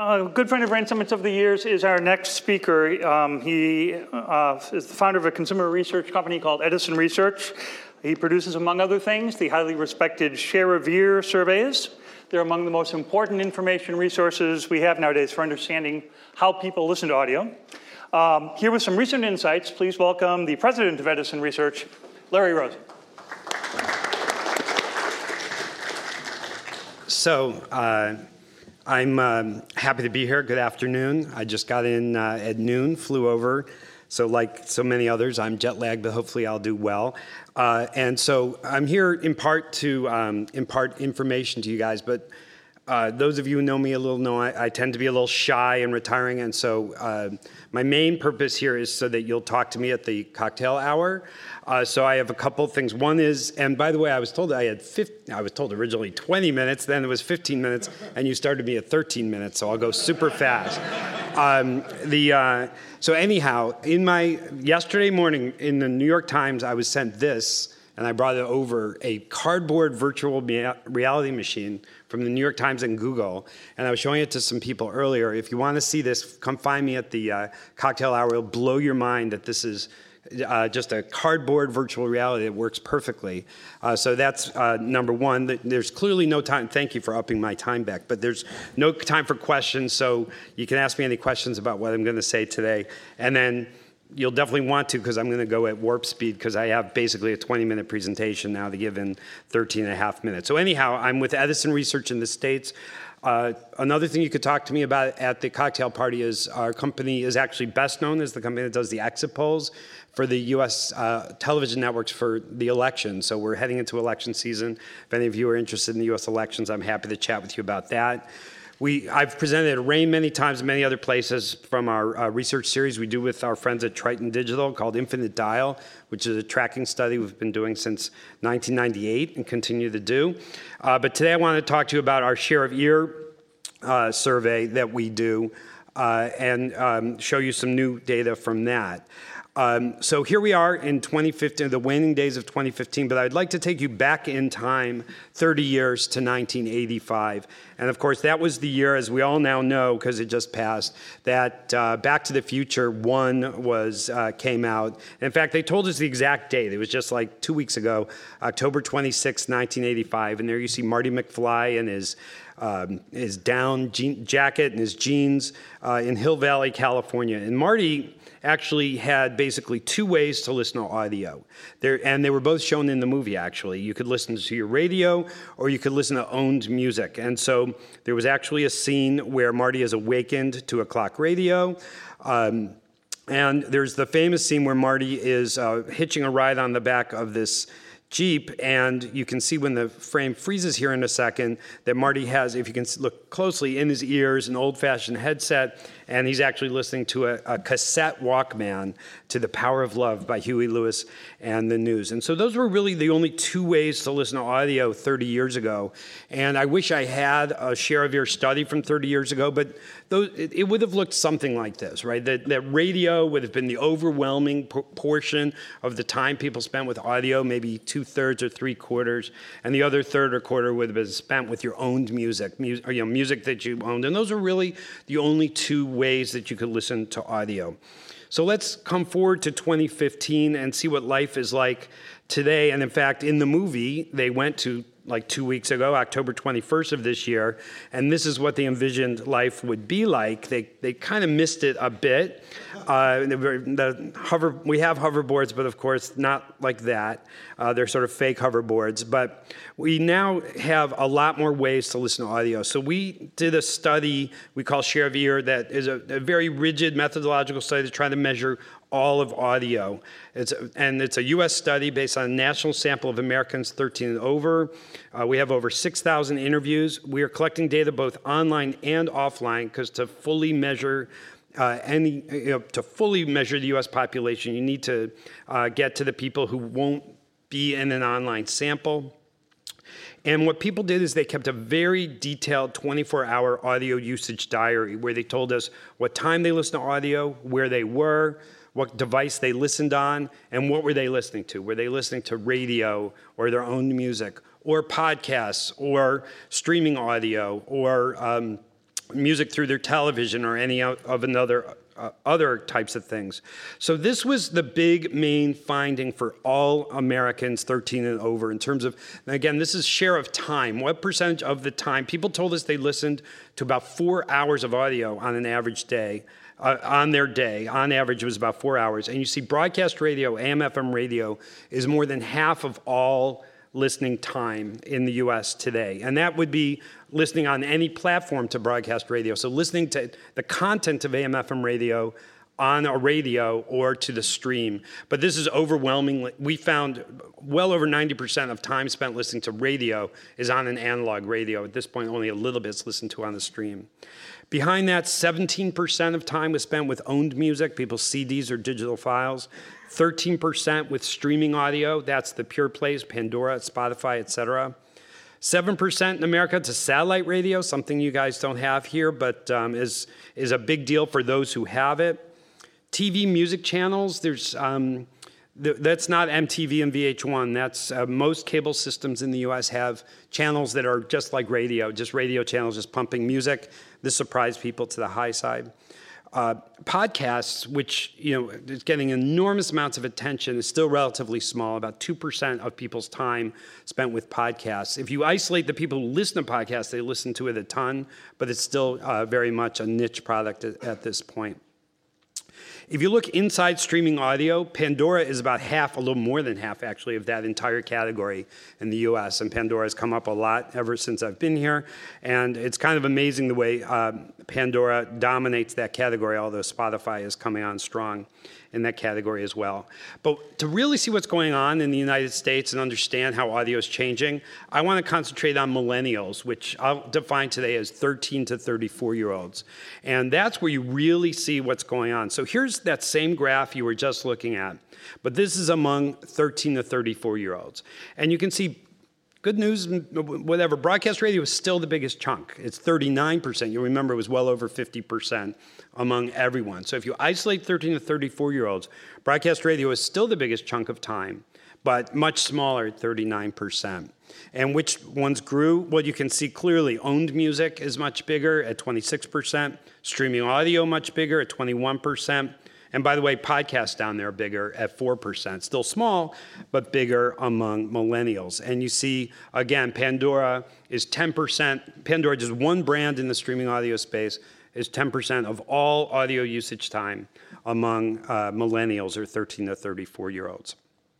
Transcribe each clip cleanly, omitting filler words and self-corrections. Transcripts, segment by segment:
A good friend of Rain Summits of the years is our next speaker. He is the founder of a consumer research company called Edison Research. He produces, among other things, the highly respected Share of Ear surveys. They're among the most important information resources we have nowadays for understanding how people listen to audio. Here with some recent insights, please welcome the president of Edison Research, Larry Rosen. I'm happy to be here. Good afternoon. I just got in at noon, flew over. So like so many others, I'm jet lagged, but hopefully I'll do well. And so I'm here in part to impart information to you guys, but those of you who know me a little know I tend to be a little shy and retiring, and so my main purpose here is so that you'll talk to me at the cocktail hour. So I have a couple things. One is, and by the way, I was told I was told originally 20 minutes, then it was 15 minutes, and you started me at 13 minutes, so I'll go super fast. So anyhow, yesterday morning in the New York Times, I was sent this, and I brought it over, a cardboard virtual reality machine from the New York Times and Google, and I was showing it to some people earlier. If you want to see this, come find me at the cocktail hour. It'll blow your mind that this is just a cardboard virtual reality that works perfectly. So that's number one. There's clearly no time. Thank you for upping my time back. But there's no time for questions, so you can ask me any questions about what I'm going to say today. And then you'll definitely want to, because I'm going to go at warp speed, because I have basically a 20-minute presentation now to give in 13 and a half minutes. So anyhow, I'm with Edison Research in the States. Another thing you could talk to me about at the cocktail party is our company is actually best known as the company that does the exit polls for the U.S. Television networks for the election. So we're heading into election season. If any of you are interested in the U.S. elections, I'm happy to chat with you about that. I've presented at RAIN many times and many other places from our research series we do with our friends at Triton Digital called Infinite Dial, which is a tracking study we've been doing since 1998 and continue to do. But today I want to talk to you about our Share of Ear survey that we do and show you some new data from that. So here we are in 2015, the waning days of 2015, but I'd like to take you back in time 30 years to 1985. And of course, that was the year, as we all now know, because it just passed, that Back to the Future 1 came out. And in fact, they told us the exact date. It was just like 2 weeks ago, October 26, 1985. And there you see Marty McFly in his down jacket and his jeans in Hill Valley, California. And Marty actually had basically two ways to listen to audio. And they were both shown in the movie, actually. You could listen to your radio, or you could listen to owned music. And so there was actually a scene where Marty is awakened to a clock radio. And there's the famous scene where Marty is hitching a ride on the back of this Jeep, and you can see when the frame freezes here in a second that Marty has, if you can look closely, in his ears an old-fashioned headset, and he's actually listening to a cassette Walkman to The Power of Love by Huey Lewis and the News. And so those were really the only two ways to listen to audio 30 years ago. And I wish I had a Share of Ear study from 30 years ago, but it would have looked something like this, right? That radio would have been the overwhelming portion of the time people spent with audio, maybe 2/3 or 3/4, and the other third or quarter would have been spent with your owned music, music that you owned. And those are really the only two ways that you could listen to audio. So let's come forward to 2015 and see what life is like today. And in fact, in the movie, they went to like 2 weeks ago, October 21st of this year, and this is what they envisioned life would be like. They kind of missed it a bit. We have hoverboards, but of course not like that. They're sort of fake hoverboards, but we now have a lot more ways to listen to audio. So we did a study we call Share of Ear that is a very rigid methodological study to try to measure all of audio. It's a U.S. study based on a national sample of Americans 13 and over. We have over 6,000 interviews. We are collecting data both online and offline, because to fully measure the U.S. population, you need to get to the people who won't be in an online sample. And what people did is they kept a very detailed 24-hour audio usage diary where they told us what time they listened to audio, where they were, what device they listened on, and what were they listening to. Were they listening to radio or their own music or podcasts or streaming audio or music through their television or any of other types of things. So this was the big main finding for all Americans 13 and over in terms of, again, this is share of time. What percentage of the time? People told us they listened to about 4 hours of audio on an average day. On their day, on average, it was about 4 hours. And you see broadcast radio, AM/FM radio, is more than half of all listening time in the US today. And that would be listening on any platform to broadcast radio. So listening to the content of AM/FM radio on a radio or to the stream. But this is overwhelmingly, we found well over 90% of time spent listening to radio is on an analog radio. At this point, only a little bit is listened to on the stream. Behind that, 17% of time was spent with owned music, people's CDs or digital files. 13% with streaming audio, that's the pure plays, Pandora, Spotify, et cetera. 7% in America to satellite radio, something you guys don't have here, but is a big deal for those who have it. TV music channels, that's not MTV and VH1. That's most cable systems in the US have channels that are just like radio, just radio channels, just pumping music. This surprised people to the high side. Podcasts, which is getting enormous amounts of attention, is still relatively small, about 2% of people's time spent with podcasts. If you isolate the people who listen to podcasts, they listen to it a ton, but it's still very much a niche product at this point. If you look inside streaming audio, Pandora is about half, a little more than half actually, of that entire category in the US. And Pandora has come up a lot ever since I've been here. And it's kind of amazing the way Pandora dominates that category, although Spotify is coming on strong in that category as well. But to really see what's going on in the United States and understand how audio is changing, I want to concentrate on millennials, which I'll define today as 13 to 34-year-olds. And that's where you really see what's going on. So here's that same graph you were just looking at, but this is among 13 to 34-year-olds. And you can see, good news, whatever, broadcast radio is still the biggest chunk. It's 39%. You'll remember it was well over 50% among everyone. So if you isolate 13 to 34-year-olds, broadcast radio is still the biggest chunk of time, but much smaller at 39%. And which ones grew? Well, you can see clearly owned music is much bigger at 26%, streaming audio much bigger at 21%, and by the way, podcasts down there are bigger at 4%. Still small, but bigger among millennials. And you see, again, Pandora is 10%. Pandora, just one brand in the streaming audio space, is 10% of all audio usage time among millennials or 13 to 34-year-olds.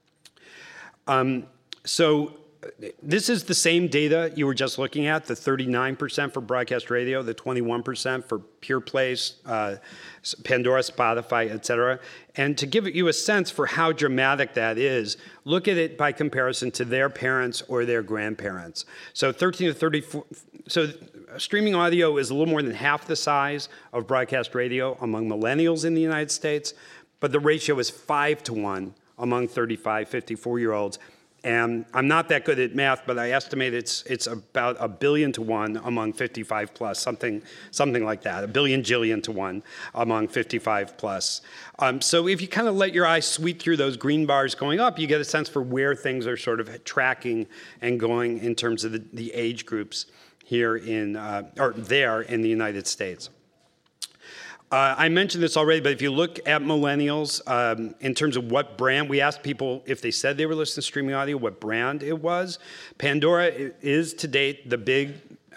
So this is the same data you were just looking at, the 39% for broadcast radio, the 21% for pure plays, Pandora, Spotify, et cetera. And to give you a sense for how dramatic that is, look at it by comparison to their parents or their grandparents. So 13 to 34, so streaming audio is a little more than half the size of broadcast radio among millennials in the United States, but the ratio is 5 to 1 among 35, 54-year-olds. And I'm not that good at math, but I estimate it's about 1 billion to 1 among 55 plus, something like that, 1 billion jillion to 1 among 55 plus. So if you kind of let your eyes sweep through those green bars going up, you get a sense for where things are sort of tracking and going in terms of the age groups here or there in the United States. I mentioned this already, but if you look at millennials, in terms of what brand, we asked people if they said they were listening to streaming audio, what brand it was. Pandora is to date the big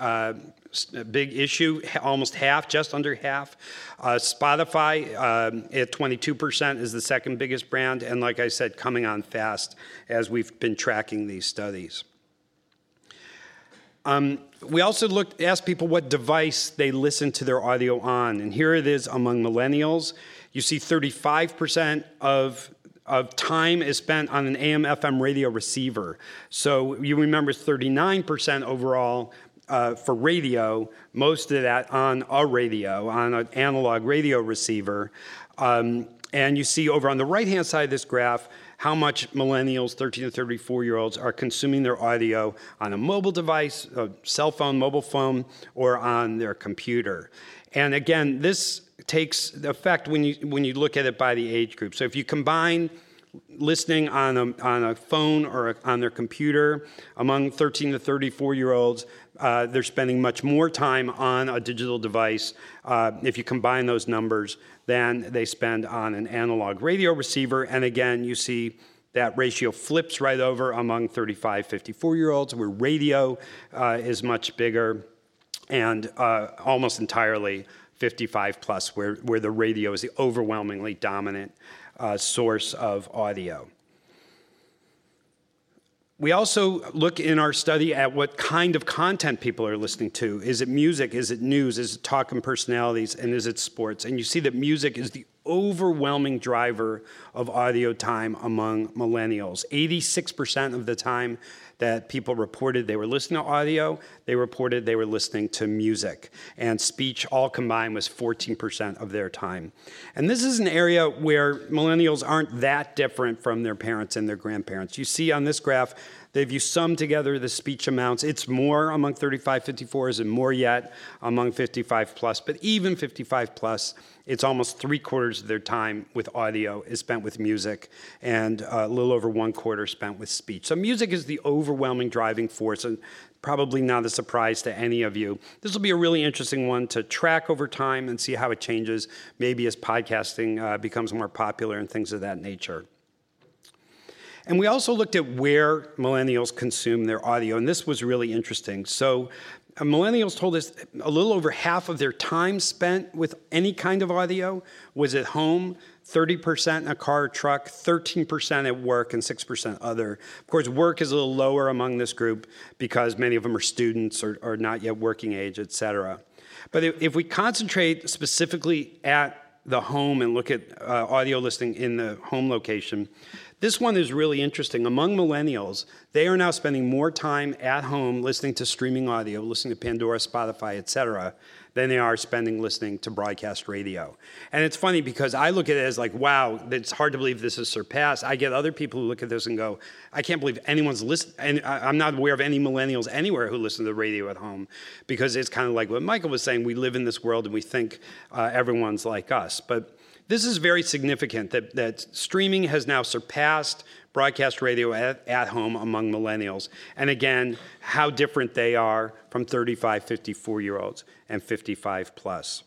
issue, almost half, just under half. Spotify at 22% is the second biggest brand, and like I said, coming on fast as we've been tracking these studies. We also asked people what device they listen to their audio on, and here it is among millennials. You see 35% of time is spent on an AM/FM radio receiver. So you remember 39% overall for radio, most of that on a radio, on an analog radio receiver. And you see over on the right-hand side of this graph how much millennials, 13 to 34-year-olds, are consuming their audio on a mobile device, a cell phone, mobile phone, or on their computer. And again, this takes effect when you look at it by the age group. So if you combine listening on a phone or on their computer. Among 13 to 34-year-olds, they're spending much more time on a digital device, if you combine those numbers, than they spend on an analog radio receiver. And again, you see that ratio flips right over among 35, 54-year-olds, where radio is much bigger, and almost entirely 55 plus, where the radio is the overwhelmingly dominant source of audio. We also look in our study at what kind of content people are listening to. Is it music? Is it news? Is it talk and personalities? And is it sports? And you see that music is the overwhelming driver of audio time among millennials. 86% of the time that people reported they were listening to audio, they reported they were listening to music. And speech all combined was 14% of their time. And this is an area where millennials aren't that different from their parents and their grandparents. You see on this graph that if you sum together the speech amounts, it's more among 35, 54s and more yet among 55 plus. But even 55 plus, it's almost 3/4 of their time with audio is spent with music, and a little over 1/4 spent with speech. So music is the overwhelming driving force, and probably not a surprise to any of you. This will be a really interesting one to track over time and see how it changes, maybe as podcasting becomes more popular and things of that nature. And we also looked at where millennials consume their audio, and this was really interesting. So millennials told us a little over half of their time spent with any kind of audio was at home, 30% in a car or truck, 13% at work, and 6% other. Of course, work is a little lower among this group because many of them are students or not yet working age, et cetera. But if we concentrate specifically at the home and look at audio listening in the home location, this one is really interesting. Among millennials, they are now spending more time at home listening to streaming audio, listening to Pandora, Spotify, et cetera, than they are spending listening to broadcast radio. And it's funny because I look at it as like, wow, it's hard to believe this is surpassed. I get other people who look at this and go, I can't believe anyone's listening. And I'm not aware of any millennials anywhere who listen to the radio at home, because it's kind of like what Michael was saying, we live in this world and we think everyone's like us. But this is very significant that streaming has now surpassed broadcast radio at home among millennials. And again, how different they are from 35, 54-year-olds and 55 plus.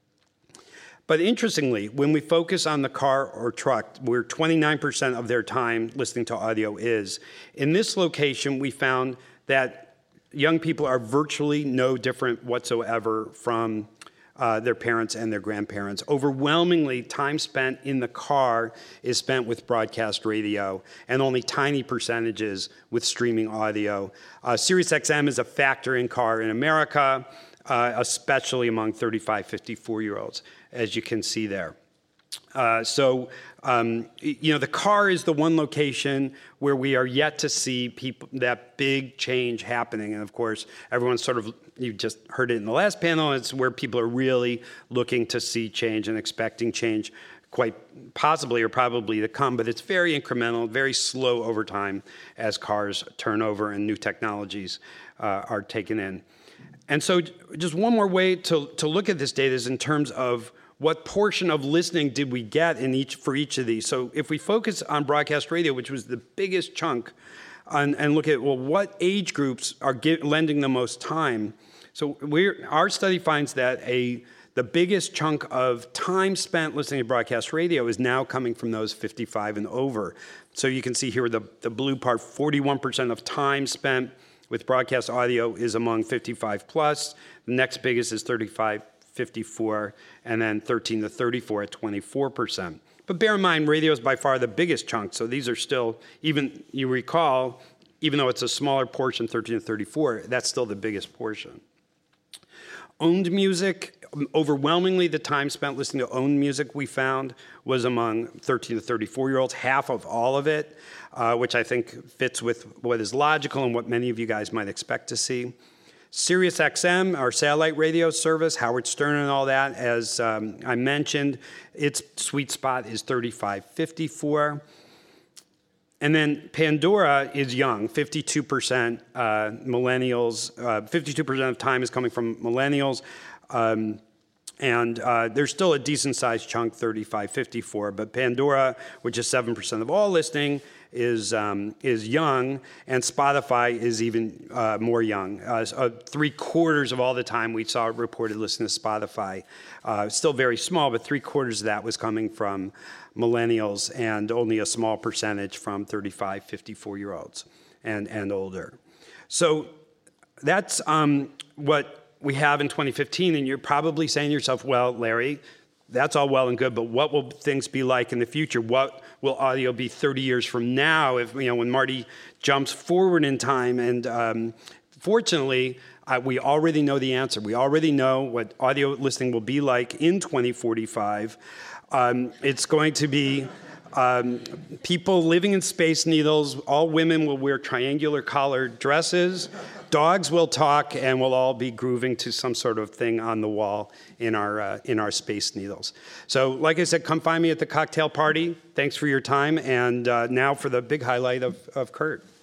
But interestingly, when we focus on the car or truck, where 29% of their time listening to audio is, in this location, we found that young people are virtually no different whatsoever from their parents and their grandparents. Overwhelmingly, time spent in the car is spent with broadcast radio, and only tiny percentages with streaming audio. SiriusXM is a factor in car in America, especially among 35, 54-year-olds, as you can see there. The car is the one location where we are yet to see that big change happening. And of course, everyone's you just heard it in the last panel, it's where people are really looking to see change and expecting change quite possibly or probably to come, but it's very incremental, very slow over time as cars turn over and new technologies are taken in. And so just one more way to look at this data is in terms of what portion of listening did we get for each of these. So if we focus on broadcast radio, which was the biggest chunk, and look at, well, what age groups are lending the most time. So our study finds that the biggest chunk of time spent listening to broadcast radio is now coming from those 55 and over. So you can see here the blue part, 41% of time spent with broadcast audio is among 55 plus. The next biggest is 35, 54, and then 13 to 34 at 24%. But bear in mind, radio is by far the biggest chunk, so these are still, even though it's a smaller portion, 13 to 34, that's still the biggest portion. Owned music, overwhelmingly the time spent listening to owned music we found was among 13 to 34-year-olds, half of all of it, which I think fits with what is logical and what many of you guys might expect to see. SiriusXM, our satellite radio service, Howard Stern and all that, as I mentioned, its sweet spot is 35-54. And then Pandora is young, 52% millennials, 52% of time is coming from millennials. And there's still a decent-sized chunk, 35, 54, but Pandora, which is 7% of all listening, is young, and Spotify is even more young. 3/4 of all the time we saw reported listening to Spotify. Still very small, but 3/4 of that was coming from millennials, and only a small percentage from 35, 54-year-olds and older. So that's what we have in 2015, and you're probably saying to yourself, well, Larry, that's all well and good, but what will things be like in the future? What will audio be 30 years from now if, when Marty jumps forward in time? And fortunately, we already know the answer. We already know what audio listening will be like in 2045. It's going to be people living in Space Needles. All women will wear triangular collared dresses. Dogs will talk, and we'll all be grooving to some sort of thing on the wall in our Space Needles. So, like I said, come find me at the cocktail party. Thanks for your time, and now for the big highlight of Kurt.